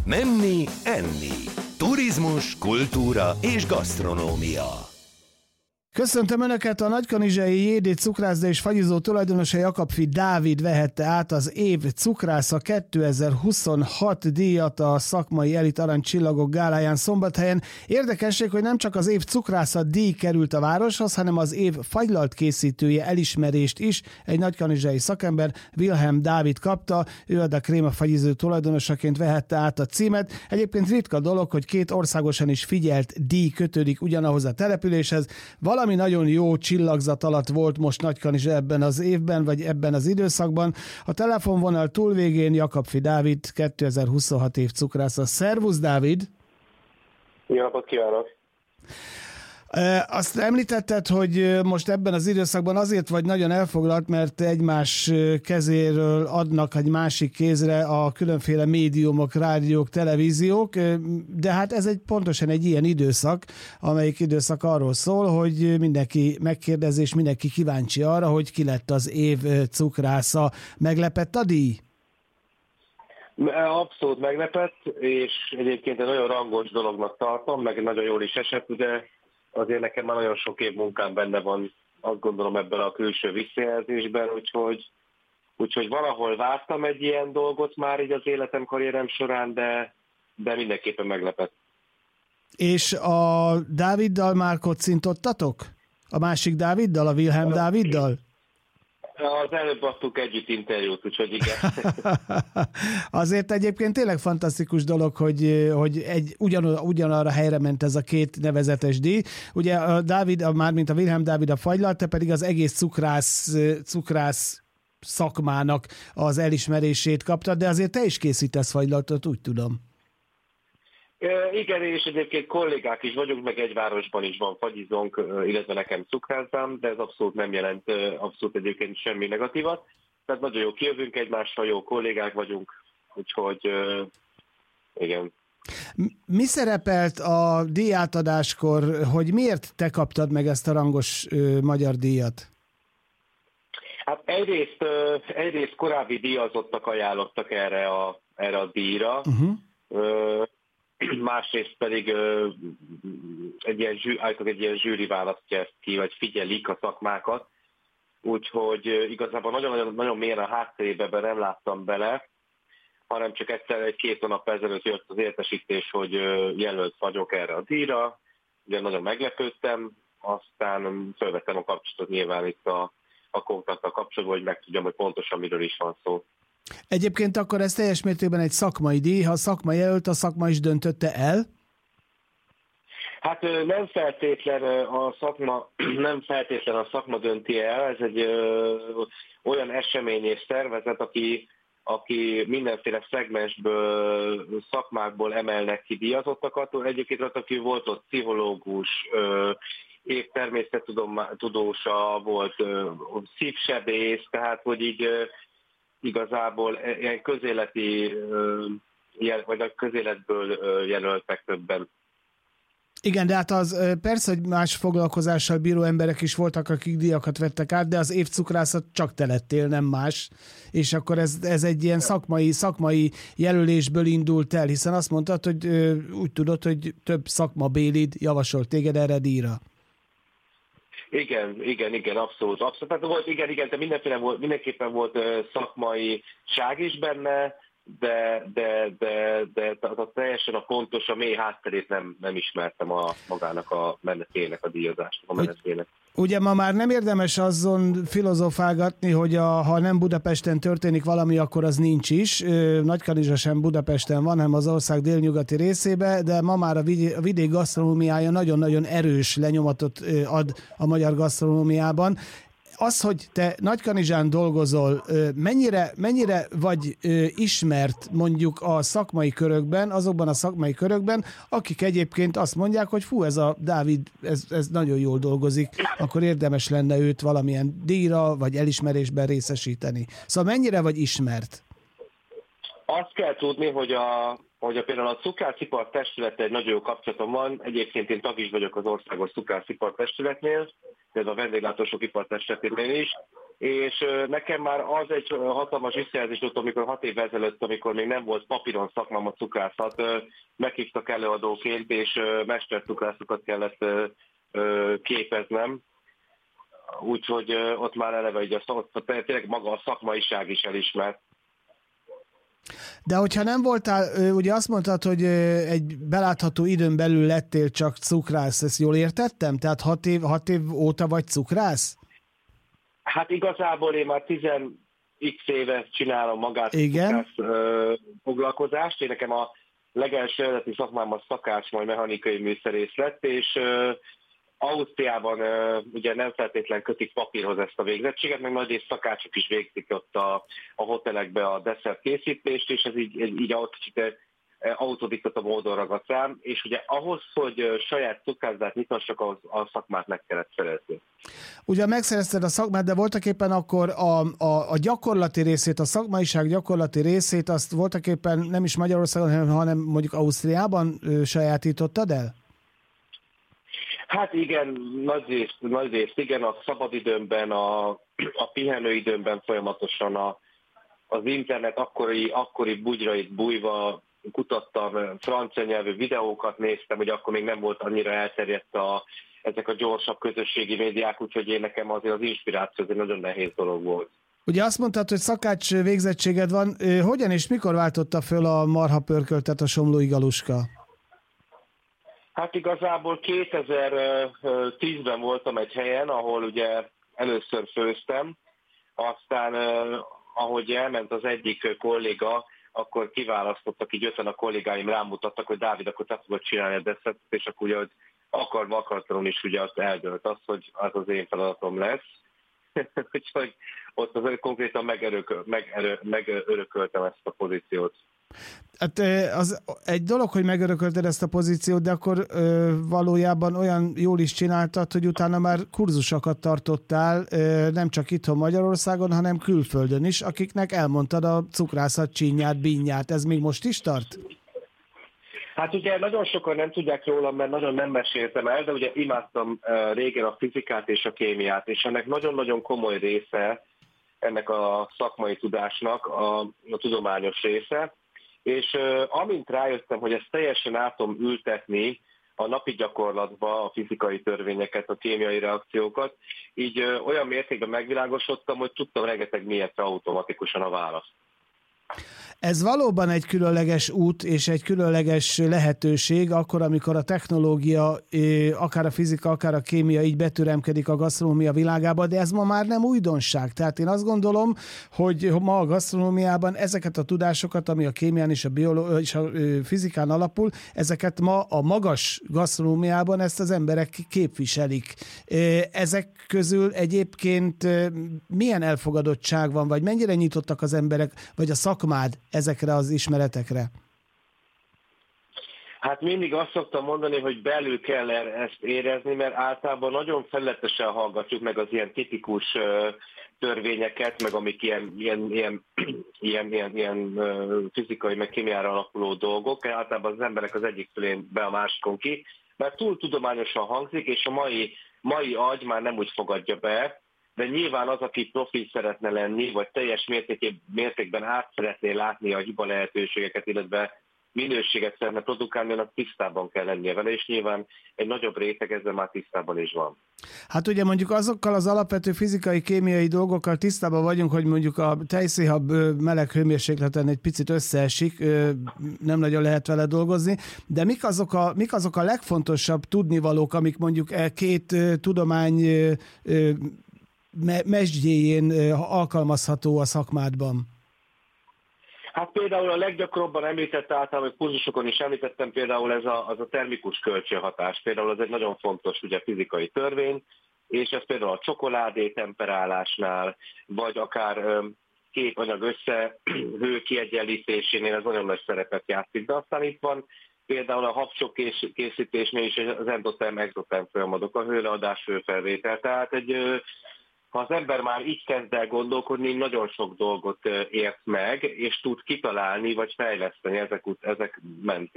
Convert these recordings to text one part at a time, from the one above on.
Menni, enni. Turizmus, kultúra és gasztronómia. Köszöntöm Önöket, a nagykanizsai JD cukrászda és fagyizó tulajdonosa Jakabfi Dávid vehette át az év cukrásza 2026 díjat a szakmai elit aranycsillagok gáláján Szombathelyen. Érdekesség, hogy nem csak az év cukrásza díj került a városhoz, hanem az év fagylalt készítője elismerést is egy nagykanizsai szakember, Wilhelm Dávid kapta, ő a Kréma fagyizó tulajdonosaként vehette át a címet. Egyébként ritka dolog, hogy két országosan is figyelt díj kötődik ugyanahoz a településhez. Valami nagyon jó csillagzat alatt volt most Nagykanizsa ebben az évben, vagy ebben az időszakban. A telefonvonal túlvégén Jakabfi Dávid, 2026 év cukrásza. Szervusz, Dávid! Jó napot kívánok! Azt említetted, hogy most ebben az időszakban azért vagy nagyon elfoglalt, mert egymás kezéről adnak egy másik kézre a különféle médiumok, rádiók, televíziók, de hát ez pontosan egy ilyen időszak, amelyik időszak arról szól, hogy mindenki megkérdezi, és mindenki kíváncsi arra, hogy ki lett az év cukrásza. Meglepett a díj? Abszolút meglepett, és egyébként egy nagyon rangos dolognak tartom, meg nagyon jól is esett, de azért nekem már nagyon sok év munkám benne van, azt gondolom, ebben a külső visszajelzésben, úgyhogy valahol vártam egy ilyen dolgot már így az életem, karrierem során, de mindenképpen meglepett. És a Dáviddal már kocintottatok? A másik Dáviddal, a Wilhelm Dáviddal? Az előbb adtuk együtt interjút, úgyhogy igen. Azért egyébként tényleg fantasztikus dolog, hogy ugyanarra helyre ment ez a két nevezetes díj. Ugye a Dávid, mármint a Wilhelm Dávid a fagylalt, te pedig az egész cukrász szakmának az elismerését kaptad, de azért te is készítesz fagylaltot, úgy tudom. Igen, és egyébként kollégák is vagyunk, meg egy városban is van fagyizónk, illetve nekem cukrászdám, de ez abszolút nem jelent abszolút egyébként semmi negatívat. Tehát nagyon jó kijövünk egymással, jó kollégák vagyunk, úgyhogy igen. Mi szerepelt a díjátadáskor, hogy miért te kaptad meg ezt a rangos magyar díjat? Hát egyrészt korábbi díjazottak ajánlottak erre a díjra, másrészt pedig egy ilyen zsűri választja ezt ki, vagy figyelik a szakmákat, úgyhogy igazából nagyon mélyen a háttérébe nem láttam bele, hanem csak egyszer egy-két hónap ezelőtt jött az értesítés, hogy jelölt vagyok erre a díjra, ugye nagyon meglepődtem, aztán felvettem a kapcsolatot nyilván itt a kontakttal kapcsolatban, hogy megtudjam, hogy pontosan miről is van szó. Egyébként akkor ez teljes mértékben egy szakmai díj, ha a szakma jelölt, a szakma is döntötte el? Hát nem feltétlen a szakma dönti el, ez egy olyan esemény és szervezet, aki mindenféle szegmensből, szakmákból emelnek ki díjazottakat. Egyébként aki volt ott pszichológus, épp természettudósa, volt szívsebész, tehát hogy így igazából ilyen közéleti, vagy a közéletből jelöltek többen. Igen, de hát az persze, hogy más foglalkozással bíró emberek is voltak, akik díjakat vettek át, de az év cukrászat csak te lettél, nem más. És akkor ez egy ilyen szakmai jelölésből indult el, hiszen azt mondtad, hogy úgy tudod, hogy több szakmabélid javasolt téged erre díjra. Igen, abszolút. Tehát volt, igen, de mindenképpen volt szakmaiság is benne, de teljesen a pontos, a mély hátterét nem ismertem magának a menetének, a díjazást, a menetének. Ugye ma már nem érdemes azon filozofálgatni, hogy ha nem Budapesten történik valami, akkor az nincs is. Nagykanizsa sem Budapesten van, hanem az ország délnyugati részébe, de ma már a vidék gasztronómiája nagyon-nagyon erős lenyomatot ad a magyar gasztronómiában. Az, hogy te Nagykanizsán dolgozol, mennyire vagy ismert mondjuk a szakmai körökben, azokban a szakmai körökben, akik egyébként azt mondják, hogy fú, ez a Dávid, ez nagyon jól dolgozik, akkor érdemes lenne őt valamilyen díjra vagy elismerésben részesíteni. Szóval mennyire vagy ismert? Azt kell tudni, hogy például a Cukrászipar Testülettel egy nagyon jó kapcsolatom van. Egyébként én tag is vagyok az Országos Cukrászipar Testületnél, például a Vendéglátósok Ipartestületénél is, és nekem már az egy hatalmas visszajelzés volt, amikor 6 évvel ezelőtt, amikor még nem volt papíron szakmám a cukrászat, meghívtak előadóként, és mestercukrászokat kellett képeznem, úgyhogy ott már eleve így tényleg maga a szakmaiság is elismert. De hogyha nem voltál, ugye azt mondtad, hogy egy belátható időn belül lettél csak cukrász, ezt jól értettem? Tehát 6 év óta vagy cukrász? Hát igazából én már 10x éve csinálom magát cukrász foglalkozást. Én nekem a legelső eredeti szakmám a szakács, majd mechanikai műszerész lett, és Ausztriában ugye nem feltétlen kötik papírhoz ezt a végzettséget, meg nagy és szakácsok is végzik ott a hotelekbe a desszert készítést, és ez így autodiktata módon ragadt rám, és ugye ahhoz, hogy saját cukrászdát nyithassak, a szakmát meg kellett szerezni. Ugye megszerezted a szakmát, de voltaképpen akkor a gyakorlati részét, a szakmaiság gyakorlati részét, azt voltaképpen nem is Magyarországon, hanem mondjuk Ausztriában sajátítottad el? Hát igen, nagy részt igen, a szabadidőmben, a pihenőidőmben folyamatosan az internet akkori bugyrait bújva kutattam, francia nyelvű videókat néztem, hogy akkor még nem volt annyira elterjedt ezek a gyorsabb közösségi médiák, úgyhogy én nekem azért az inspiráció egy nagyon nehéz dolog volt. Ugye azt mondtad, hogy szakács végzettséged van. Hogyan és mikor váltotta föl a marhapörköltet a Somlói Galuska? Hát igazából 2010-ben voltam egy helyen, ahol ugye először főztem, aztán ahogy elment az egyik kolléga, akkor kiválasztottak, így 50 a kollégáim rámutattak, hogy Dávid, akkor te fogod csinálni a desszertet, és akkor ugye akartalanul is ugye azt eldőlt az, hogy az én feladatom lesz. Úgyhogy ott az konkrétan megörököltem ezt a pozíciót. Hát az egy dolog, hogy megörökölted ezt a pozíciót, de akkor valójában olyan jól is csináltad, hogy utána már kurzusokat tartottál, nem csak itthon Magyarországon, hanem külföldön is, akiknek elmondtad a cukrászat csínyát, bínyát. Ez még most is tart? Hát ugye nagyon sokan nem tudják rólam, mert nagyon nem meséltem el, de ugye imádtam régen a fizikát és a kémiát, és ennek nagyon-nagyon komoly része ennek a szakmai tudásnak a tudományos része. És amint rájöttem, hogy ezt teljesen át tudom ültetni a napi gyakorlatba, a fizikai törvényeket, a kémiai reakciókat, így olyan mértékben megvilágosodtam, hogy tudtam rengeteg mélyedre automatikusan a választ. Ez valóban egy különleges út és egy különleges lehetőség, akkor, amikor a technológia, akár a fizika, akár a kémia így betüremkedik a gasztronómia világába, de ez ma már nem újdonság. Tehát én azt gondolom, hogy ma a gasztronómiában ezeket a tudásokat, ami a kémián és a fizikán alapul, ezeket ma a magas gasztronómiában ezt az emberek képviselik. Ezek közül egyébként milyen elfogadottság van, vagy mennyire nyitottak az emberek, vagy a szakmád ezekre az ismeretekre? Hát mindig azt szoktam mondani, hogy belül kell ezt érezni, mert általában nagyon felületesen hallgatjuk meg az ilyen tipikus törvényeket, meg amik ilyen fizikai, meg kémiára alapuló dolgok. Általában az emberek az egyik fölén be a másikon ki, mert túl tudományosan hangzik, és a mai agy már nem úgy fogadja be, de nyilván az, aki profi szeretne lenni, vagy teljes mértékben át szeretné látni a hiba lehetőségeket, illetve minőséget szeretne produkálni, annak tisztában kell lennie vele, és nyilván egy nagyobb réteg ezzel már tisztában is van. Hát ugye mondjuk azokkal az alapvető fizikai, kémiai dolgokkal tisztában vagyunk, hogy mondjuk a tejszínhab meleg hőmérsékleten egy picit összeesik, nem nagyon lehet vele dolgozni, de mik azok a legfontosabb tudnivalók, amik mondjuk két tudomány mesdjéjén alkalmazható a szakmádban? Hát például a leggyakrabban említett általában, kurzusokon is említettem, például az a termikus kölcsönhatás. Például ez egy nagyon fontos ugye, fizikai törvény, és ez például a csokoládé temperálásnál, vagy akár két anyag hő kiegyenlítésénél ez nagyon nagy szerepet játszik. De aztán itt van például a habsok készítésnél is az endoterm-exoterm folyamatok, a hőleadás, hőfelvétel. Tehát ha az ember már így kezd el gondolkodni, nagyon sok dolgot ért meg, és tud kitalálni, vagy fejleszteni ezek mentén.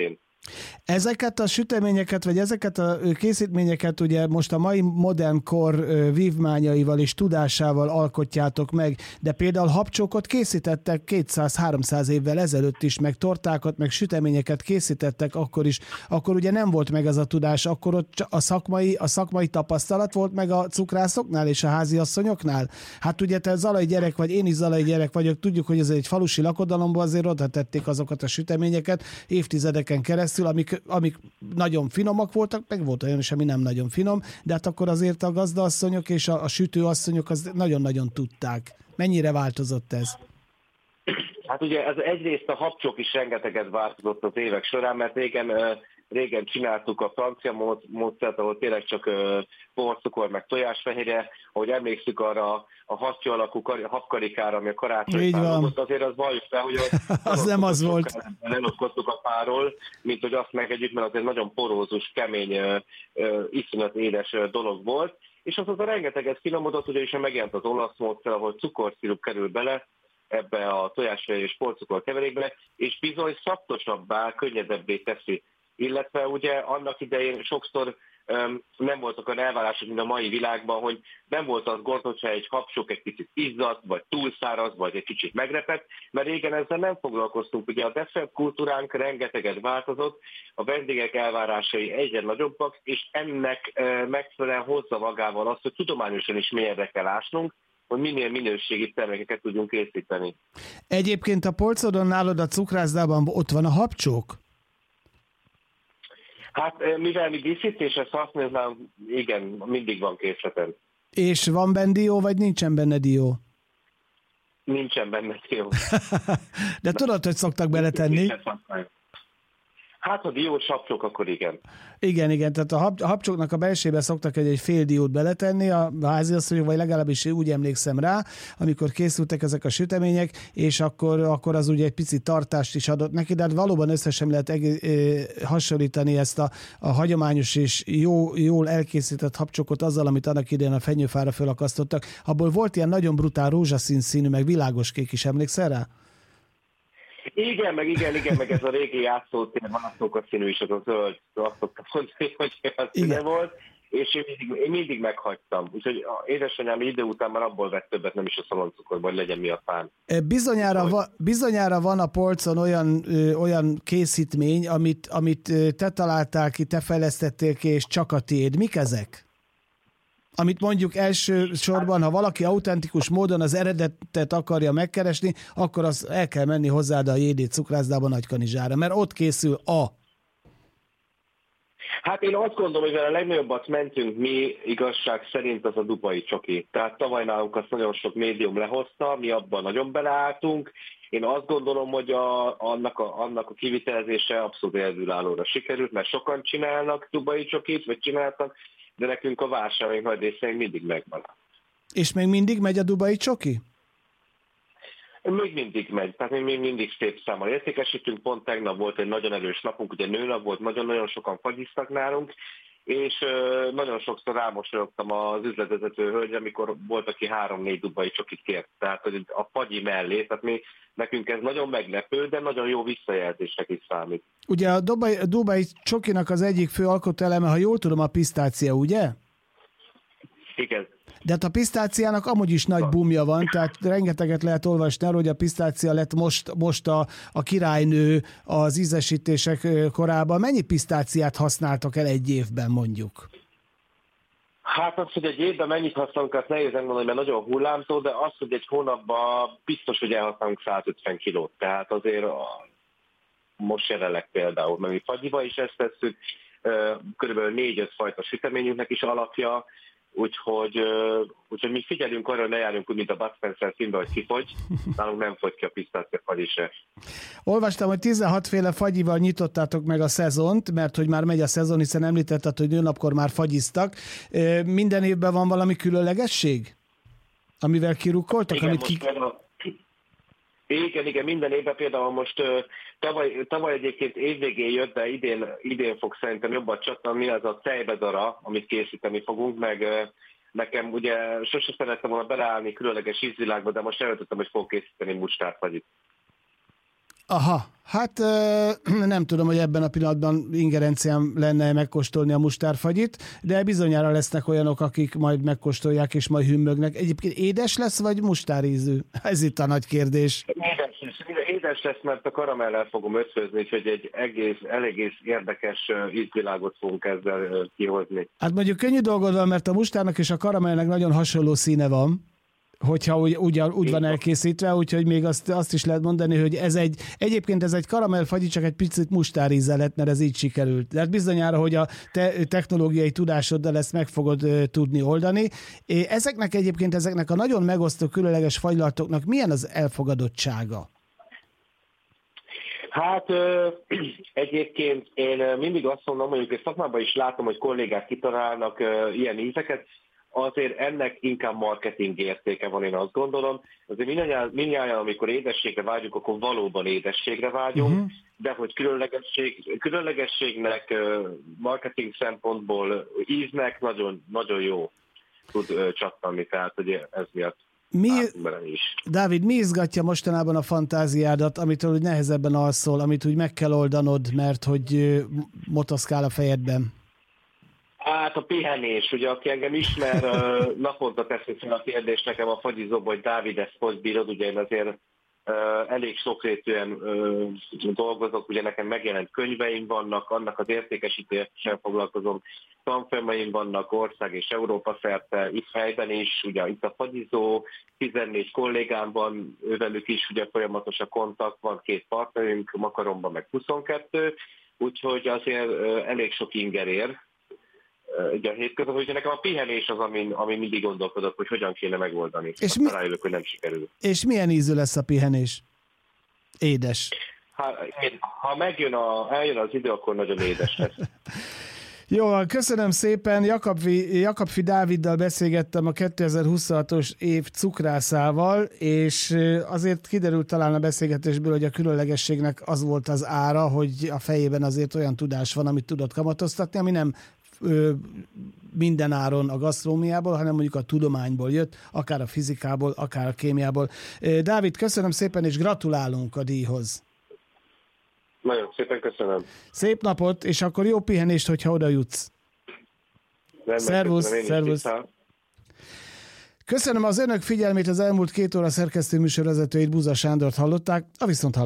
Ezeket a süteményeket, vagy ezeket a készítményeket ugye most a mai modern kor vívmányaival és tudásával alkotjátok meg, de például habcsókot készítettek 200-300 évvel ezelőtt is, meg tortákat, meg süteményeket készítettek akkor is. Akkor ugye nem volt meg az a tudás, akkor ott a szakmai tapasztalat volt meg a cukrászoknál és a háziasszonyoknál. Hát ugye te zalai gyerek vagy, én is zalai gyerek vagyok, tudjuk, hogy ez egy falusi lakodalomban azért oda tették azokat a süteményeket évtizedeken keresztül, amik nagyon finomak voltak, meg volt olyan is, ami nem nagyon finom, de hát akkor azért a gazdaasszonyok és a sütőasszonyok az nagyon-nagyon tudták. Mennyire változott ez? Hát ugye ez egyrészt a habcsók is rengeteget változott az évek során, mert régen csináltuk a francia módszert, ahol tényleg csak porcukor, meg tojásfehérje, ahogy emlékszük arra a hattyú alakú habkarikára, ami a karácsonyfán volt, azért az valljuk fel, hogy az nem az volt. Leloszkodtuk a páról, mint hogy azt megegyük, mert az egy nagyon porózus, kemény, iszonyat édes dolog volt. És az a rengeteget finomodott, ugyanis megjelent az olasz módszer, ahol cukorszirup kerül bele, ebbe a tojásfehérje és porcukor keverékbe, és bizony szaptosabbá, könnyedebbé teszi. Illetve ugye annak idején sokszor nem voltak olyan elvárások, mint a mai világban, hogy nem volt az gond, hogyha egy habcsók egy kicsit izzadt, vagy túlszáraz, vagy egy kicsit megrepett, mert régen ezzel nem foglalkoztunk. Ugye a dessert kultúránk rengeteget változott, a vendégek elvárásai egyre nagyobbak, és ennek megfelelően hozza magával azt, hogy tudományosan is mélyebbre kell ásnunk, hogy minél minőségi termékeket tudjunk készíteni. Egyébként a polcodon nálad a cukrászdában ott van a habcsók? Hát mivel mi díszítésre használnánk, igen, mindig van készleten. És van benne dió, vagy nincsen benne dió? Nincsen benne dió. De tudod, hogy szoktak beletenni? Hát, ha diós habcsók, akkor igen. Igen, tehát a habcsóknak a belsébe szoktak egy fél diót beletenni, a háziasszonyok, vagy legalábbis úgy emlékszem rá, amikor készültek ezek a sütemények, és akkor az ugye egy picit tartást is adott neki, de hát valóban össze sem lehet hasonlítani ezt a hagyományos és jól elkészített habcsókot azzal, amit annak idején a fenyőfára fölakasztottak. Abból volt ilyen nagyon brutál rózsaszín színű, meg világos kék is, emlékszel rá? Igen, meg ez a régi játszótér, vannak a színű is, az a zöld, azt szoktam mondani, hogy az színe volt, és én mindig meghagytam. Úgyhogy édesanyám idő után már abból vett többet, nem is a szaloncukorban, hogy legyen mi a fán. Bizonyára van a polcon olyan készítmény, amit te találtál ki, te fejlesztettél ki, és csak a tiéd. Mik ezek? Amit mondjuk elsősorban, ha valaki autentikus módon az eredetet akarja megkeresni, akkor az el kell menni hozzád a JD cukrászdában Nagykanizsára, mert ott készül Hát én azt gondolom, hogy a legnagyobbat mentünk mi igazság szerint az a dubai csoki. Tehát tavaly nálunk azt nagyon sok médium lehozta, mi abban nagyon beleálltunk. Én azt gondolom, hogy annak a kivitelezése abszolút egyedülállóra sikerült, mert sokan csinálnak dubai csokit, vagy csináltak, de nekünk a vásárlóink nagy része mindig megvan. És még mindig megy a dubai csoki? Még mindig megy, tehát még mindig szép számmal értékesítünk. Pont tegnap volt egy nagyon erős napunk, ugye nőnap volt, nagyon-nagyon sokan fagyiztak nálunk, és nagyon sokszor rámosolyogtam az üzletvezető hölgyre, amikor volt, aki 3-4 dubai csokit kért. Tehát hogy a fagyi mellé, tehát nekünk ez nagyon meglepő, de nagyon jó visszajelzésnek is számít. Ugye a dubai csokinak az egyik fő alkotóeleme, ha jól tudom, a pisztácia, ugye? Igen. De hát a pisztáciának amúgy is nagy boomja van, tehát rengeteget lehet olvasni arról, hogy a pisztácia lett most a királynő az ízesítések korában. Mennyi pisztáciát használtak el egy évben mondjuk? Hát az, hogy egy évben mennyit használunk, azt nehéz megmondani, mert nagyon hullámzó, de az, hogy egy hónapban biztos, hogy elhasználunk 150 kilót. Tehát azért most jelenleg például, mert mi fagyiba is ezt tesszük, körülbelül 4-5 fajta süteményünknek is alapja, úgyhogy mi figyelünk arra, hogy ne járjunk úgy, mint a Bud Spencer filmben, hogy kifogy, nálunk nem fogy ki a pisztácia fagyi se. Olvastam, hogy 16 féle fagyival nyitottátok meg a szezont, mert hogy már megy a szezon, hiszen említetted, hogy nőnapkor már fagyiztak. Minden évben van valami különlegesség, amivel kirukkoltak? Igen, minden évben például most tavaly egyébként évvégén jött, de idén fog szerintem jobban csattanni, az a tejbedara, amit készíteni fogunk, meg nekem ugye sose szerettem volna beleállni különleges ízvilágba, de most elöltöttem, hogy fogok készíteni mustárfagyit. Aha, hát nem tudom, hogy ebben a pillanatban ingerenciám lenne megkóstolni a mustárfagyit, de bizonyára lesznek olyanok, akik majd megkóstolják és majd hümmögnek. Egyébként édes lesz, vagy mustárízű? Ez itt a nagy kérdés. Édes lesz, mert a karamellel fogom ötvözni, úgyhogy egy egész érdekes ízvilágot fogunk ezzel kihozni. Hát mondjuk könnyű dolgod van, mert a mustárnak és a karamellnek nagyon hasonló színe van, hogyha úgy van elkészítve, úgyhogy még azt is lehet mondani, hogy egyébként ez egy karamellfagyi, csak egy picit mustárízzel lett, mert ez így sikerült. De hát bizonyára, hogy a technológiai tudásoddal ezt meg fogod tudni oldani. Ezeknek a nagyon megosztó különleges fagylaltoknak milyen az elfogadottsága? Hát egyébként én mindig azt mondom, mondjuk egy szakmában is látom, hogy kollégák kitalálnak ilyen ízeket, azért ennek inkább marketing értéke van, én azt gondolom. Azért mindnyáján, amikor édességre vágyunk, akkor valóban édességre vágyunk, de hogy különlegességnek, marketing szempontból íznek nagyon, nagyon jó tud csattanni, tehát hogy ez miatt Dávid, mi izgatja mostanában a fantáziádat, amitől úgy nehezebben alszol, amit úgy meg kell oldanod, mert hogy motoszkál a fejedben? Hát a pihenés, ugye aki engem ismer, naponta teszik fel a kérdést nekem a fagyizóban, hogy Dávid, ezt hogy bírod, ugye én azért elég sokrétűen dolgozok, ugye nekem megjelent könyveim vannak, annak az értékesítéssel foglalkozom, tanfolyamaim vannak ország és Európa szerte, itt helyben is, ugye itt a fagyizó, 14 kollégám van, ővelük is ugye folyamatos a kontakt, van 2 partnerünk, Makaromban meg 22, úgyhogy azért elég sok inger ér. Ugye a hétköznap, hogy nekem a pihenés az, amin mindig gondolkodok, hogy hogyan kéne megoldani. És rájövök, hogy nem sikerül. És milyen ízű lesz a pihenés? Édes. Ha eljön az idő, akkor nagyon édes lesz. Jó, köszönöm szépen. Jakabfi Dáviddal beszélgettem a 2026-os év cukrászával, és azért kiderült talán a beszélgetésből, hogy a különlegességnek az volt az ára, hogy a fejében azért olyan tudás van, amit tudott kamatoztatni, ami nem minden áron a gasztronómiából, hanem mondjuk a tudományból jött, akár a fizikából, akár a kémiából. Dávid, köszönöm szépen, és gratulálunk a díjhoz. Nagyon szépen köszönöm. Szép napot, és akkor jó pihenést, hogyha oda jutsz. Szervusz. Köszönöm az önök figyelmét, az elmúlt 2 óra szerkesztő műsorvezetőjét, Buza Sándort hallották, a viszonthallásra.